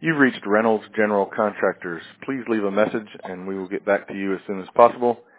You've reached Reynolds General Contractors. Please leave a message and we will get back to you as soon as possible.